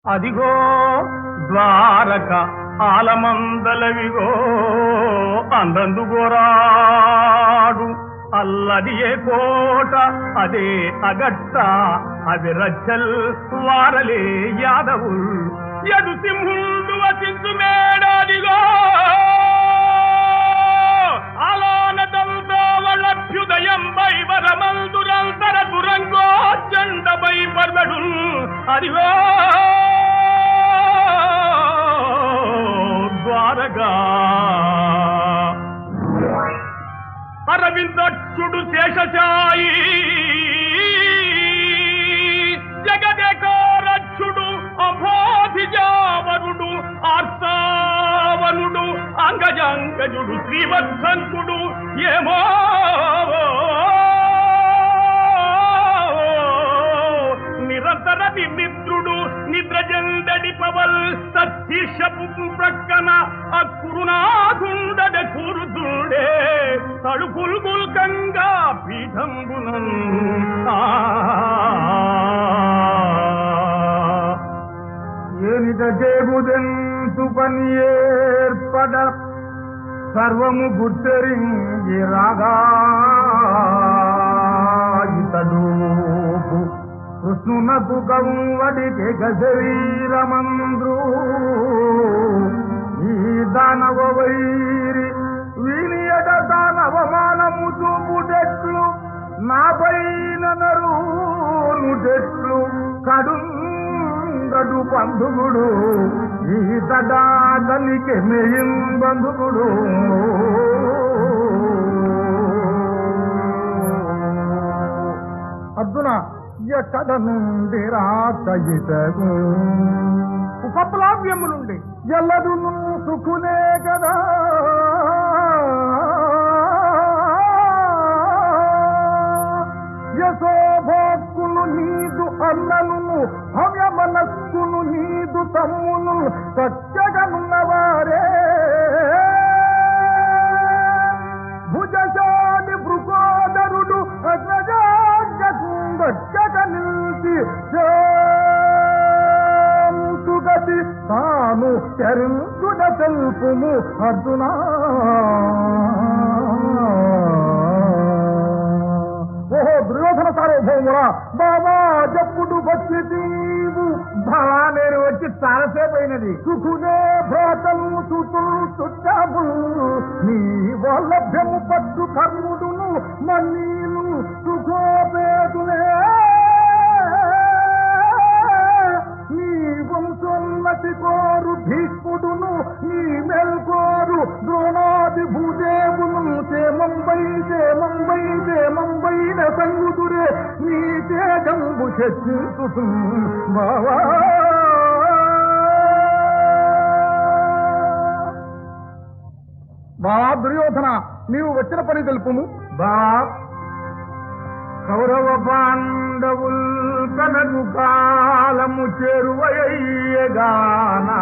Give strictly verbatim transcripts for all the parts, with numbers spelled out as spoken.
అదిగో ద్వారక ఆలమందలవిగో అందందుగోరాడు అల్లదియే కోట అదే అగట్ట అవి రచ్చల్ వారలే యాదవుల్ ఎదు సింహుడు వసించు మేడాదిగో అలానదంతావళభ్యుదయంబై వరమందురంతర దురంగో చండబై పర్వడు అదిగో ద్వారగా అరవిందక్షుడు శేషశాయి జగదేకారక్షుడు అభోధిజావరుడు ఆర్తావనుడు అంగజంగజుడు శ్రీవత్సంకుడు ఏమో నిరంతర నిమిత్రుడు నిద్రజందడి పవల్ సత్శీర్షపు ప్రక్కన అక్కురునాథుండద కూరుతుండే తడుపులు గుల్కంగా పీఠంబునం ఏనిట చేబుదెంతు పని ఏర్పడ సర్వము గుట్టరింగి రాగా ఇతడు కృష్ణునకు కౌవడికి శరీరమంద్రు ఈ దానవ వైరి వీనియట దానవమానము చూపుటెట్లు నాపైన నరునుటెట్లు కడుంగడు బంధువుడు ఈ తడాదనికి మెయిన్ బంధువుడు అర్జున ఎక్కడ నుండి రాతయితగు ఉపప్లావ్యము నుండి ఎల్లదు సుఖునే కదా యశోభోక్కును నీదు అన్నను భవ్య మనస్సును నీదు తమ్మును సత్యగనున్నవారే భుజశాని భృగోదరుడు అగ్రజాగ నిలిచి గతి తాను చరించుడ తెలుపుము అర్జునా ఓహో దుర్యోధన సార్వభౌమురా బాబా జప్పుడు వచ్చి తీవు భవా నేను వచ్చి చాలాసేపైనది సుఖునే భ్రాతలు సుతులు చుట్టాము నీ వల్లభ్యము పట్టు కర్ముడును మన్నీను సుఖోపేతులే నీ వంశోన్నతి కోరు భీష్ముడును నీ మెల్కోరు ద్రోణాది భూదేవును చేమంబై చేమంబై చేమంబైన సంగుదురే నీ తేజంబు శక్తించు బావా బా దుర్యోధన నీవు వచ్చిన పని తెలుపుము బా కౌరవ పాండవుల్ కనకు కాలము చేరువయ్యగానా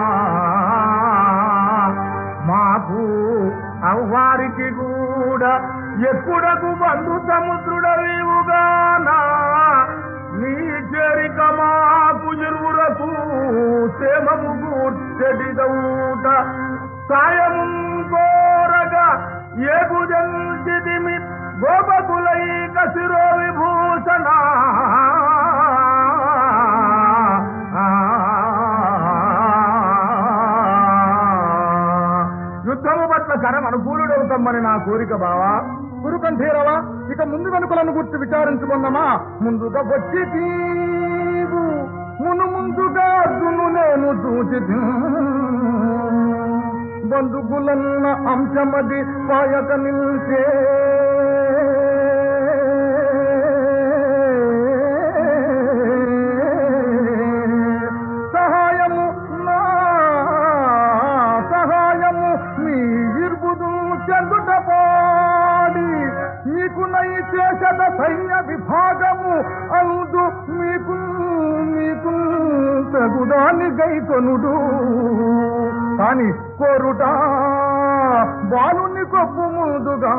మాకు అవ్వారికి కూడా ఎప్పుడకు బంధు సముద్రుడవివుగానా నీ చేరిక మాకు ఇరువురకు క్షేమము కూర్చెడిదౌట సాయము కోరగా ఏగుజంచిదిమి గోపకులైక శిరో విభూషణ యుద్ధము పట్ల కరం అనుకూలుడవుతామని నా కోరిక బావా గురుకంఠీరవా ఇక ముందు వెనుకలను గుర్తు విచారించుకున్నామా ముందుగా వచ్చి తీవు మును ముందుగా అర్జును నేను చూచి బంధుకులన్న అంశమది పాయక నిల్చే సహాయము నా సహాయము మీ ఇర్బుదు చెందుట పాడి మీకు నై చేసద సైన్య విభాగము అందు మీకు మీకు తగుదాన్ని గైకొనుడు కాని కోరుట బాలుని కొప్పు ముందుగా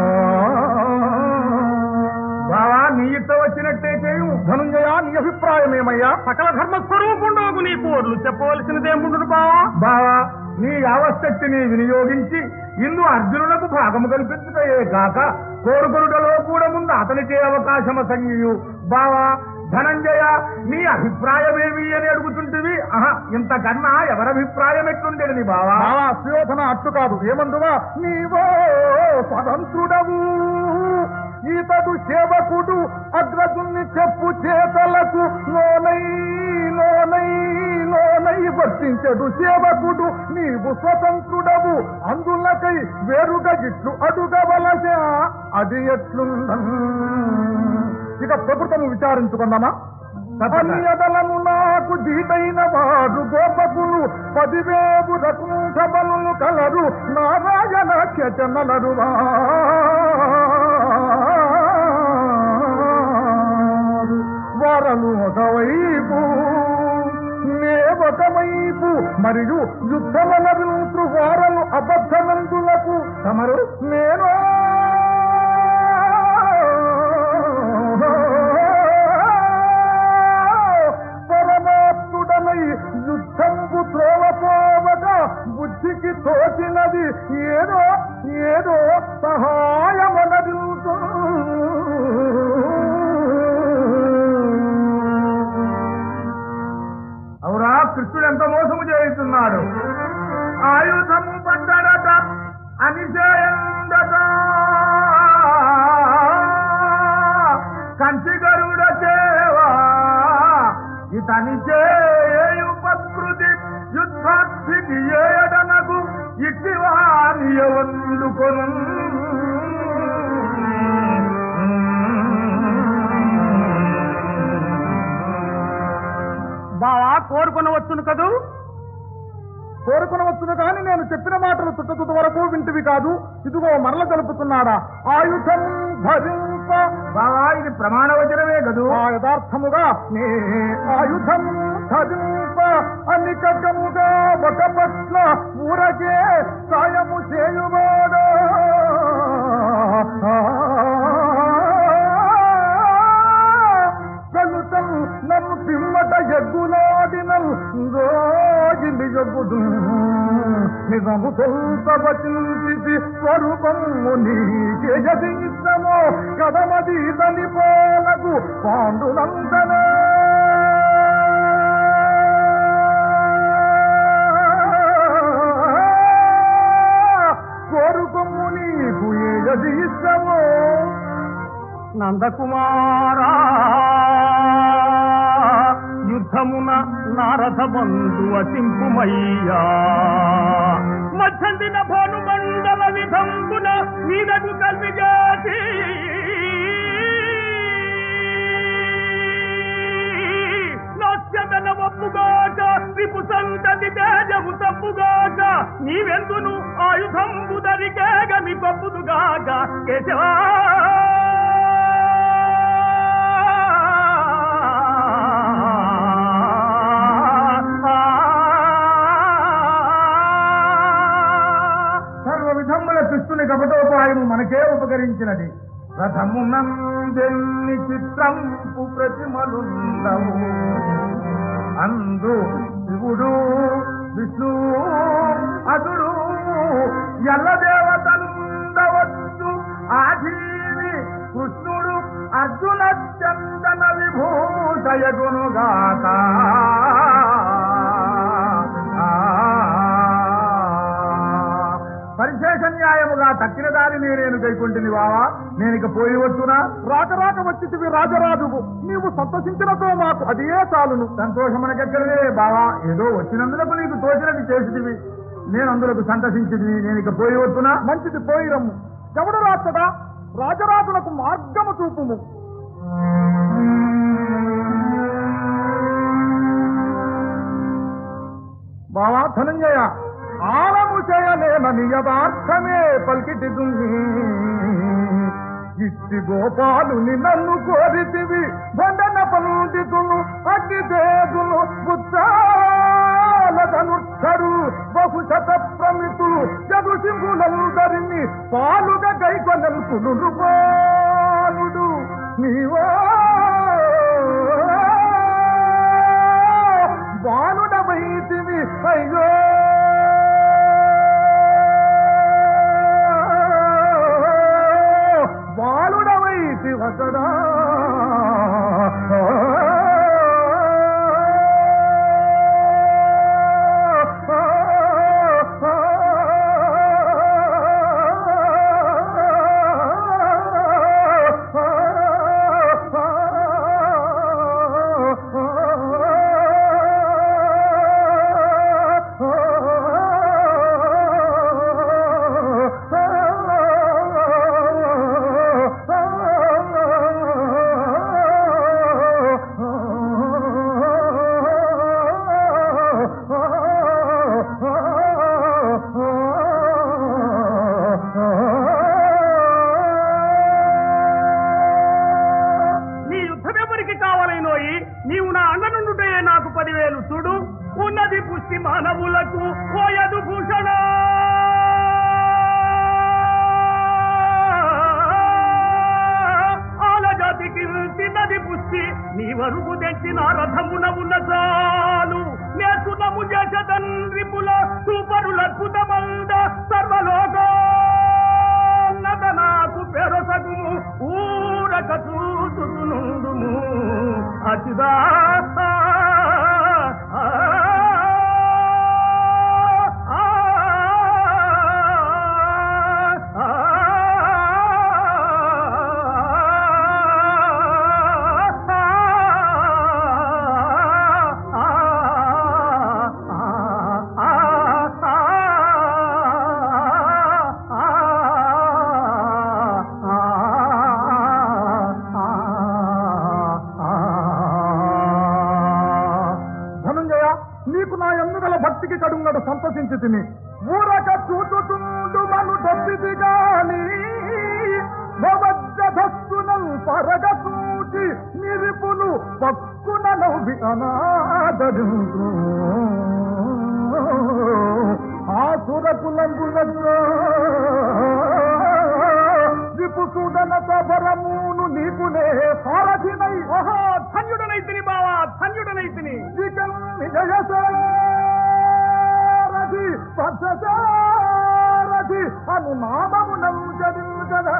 బావా నీ ఇట్ట వచ్చినట్టే చేయు ధనుంజయ నీ అభిప్రాయం న్యాయమయ్యా? సకల ధర్మస్వరూపుండోగు నీ కోర్లు చెప్పవలసినదేముండును బావా? బావా, నీ యావశక్తిని వినియోగించి ఇందు అర్జునులకు భాగము కల్పించుటయే కాక కోరుకొనుటలో కూడా ముందు అతనికే అవకాశమ సంగియు. బావా ధనంజయ, నీ అభిప్రాయమేమి అని అడుగుతుంటివి. ఆహా, ఇంతకన్నా ఎవరభిప్రాయం ఎట్లుండేది బావా? బావా సుయోధన అట్టు కాదు. ఏమందువా? నీవో స్వతంత్రుడవు, ఈతడు సేవకుడు, అగ్రజుణ్ణి చెప్పు చేతలకు లోనై లోనై లోనై వర్తించడు సేవకుడు. నీవు స్వతంత్రుడవు, అందులకై వేరుగా ఇట్లు అడుగవలసా అది ఎట్లుండ. ఇక ప్రభుత్వము విచారించుకుందామా? అన్యదలను నాకు జీతైన వాడు గోపకులు పదివేవు రకుంఠబలు కలరు నారాయణ ఖ్యచనలరు వారలు ఒకవైపు నే ఒకవైపు మరియు యుద్ధమనరు వారలు అబద్ధనందులకు తమరు నేను పరమాత్ముడనై యుద్ధంబు త్రోవపోవగా బుద్ధికి తోచినది ఏదో ఏదో సహాయమనది. అవురా, కృష్ణుడు ఎంత మోసము చేస్తున్నాడు. ఆయుధము పడ్డడట అనిశయందట కంచి గరుడ చేవా ఇతని చేయు ప్రకృతి యుద్ధాక్షికి ఏడనకు ఇట్టి వారి వండుకొను. బావా కోరుకొనవచ్చును కదూ? కోరుకొనవచ్చును కానీ నేను చెప్పిన మాటలు తుట్టతుత వరకు వింటివి కాదు. ఇదిగో మరల తెలుపుతున్నాడా? ఆయుధం ధరింప. బావా ఇది ప్రమాణ వచనమే కదూ? ఆ యథార్థముగా నే ఆయుధం ధరింప అనికముగా ఒక పట్ల ఊరకే సాయము చేయువాడో కలుతల్ నన్ను పిమ్మట ఎగ్గులాడినల్ రోగిలి ఎగ్గుదు నిజము తొల్త వచించి స్వరూపము నీకే యది ఇష్టమో కదమది తని పోలకు పాండునందనే కోరుకొమ్ము నీకు ఏది ఇష్టమో. నందకుమారా యుద్ధమున నారథ బంధు అసింపుమయ్యా మధ్యందిన భాను మండల విధంబున నీనకు కల్వి చేసి నాస్యమెన ఒప్పుగాక రిపు సంతతి తేజము తప్పుగాక నీవెందును ఆయుధంబు దరికేగమి పప్పుదుగాక కేశవా కృష్ణుని కపటోపాయము మనకే ఉపకరించినది. రథమునందెన్ని చిత్రంపు ప్రతిమలుండవు అందు శివుడు విష్ణు అదుడు ఎల్లదేవతలుండవచ్చు. ఆధీని కృష్ణుడు అర్జున చందన విభూషయగునుగాక. పరిశేష న్యాయముగా తక్కిన దారిని నేను కైకుంటుని బావా. నేను ఇక పోయి వచ్చునా? రాక రాక వచ్చితివి రాజరాజువు, నీవు సంతోషించినతో మాకు అదే చాలును. సంతోషమనకెక్కడే బావా, ఏదో వచ్చినందులకు నీకు తోచినది చేసిటివి, నేను అందులకు సంతోషించితివి. నేను ఇక పోయి వచ్చునా? మంచిది, పోయి రమ్ము. ఎవడు రాచదా? రాజరాజులకు మార్గము చూపుము. బావా ధనంజయ, ఆలము చేయలేనని యథార్థమే పలికిటి ఇట్టి గోపాలుని నన్ను కోరితివి. బండన పనుడితును అగ్గిదేగులు బుద్ధాలనుడు బహుశత ప్రమితులు జగు సింహులందరినీ పాలుగా గైకొనల్పుడు బాలుడు నీవో నుండుటే నాకు పదివేలు చూడు ఉన్నది పుష్టి మానవులకు ఓయదు భూషణ ఆలజాతికి తిన్నది పుష్టి నీ వరుపు తెచ్చిన రథమున ఉన్న చాలు నేర్చునము చేసదన్రిపుల సూపరులద్భుతమంద సర్వలోక నాకు పెరసగుము ఊరక చూచునుండుము అచిదా నీకు నా ఎందుగల భక్తికి కడుంగడ సంతసించి తిని ఊరక చూచుతుండు మను తప్పిది గాని భవజ్జధస్సునల్ పరగ చూచి నిరిపులు పక్కున నవ్వి అనాదరు ఆ సురకులంబులతో విపుసూదన సబరమును నీకునే సారథినై ఓహో ధన్యుడనైతిని బావా ధన్యుడనైతిని విజయసారథి పథసారథి అను నామమునం చదించదా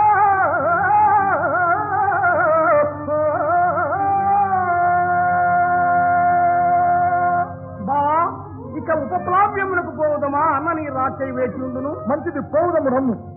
బా ఇక ఉపప్లావ్యమునకు పోవుదమా అన్న నీ రాచై వేచి ఉండును మంచిది పోవుదము రమ్ము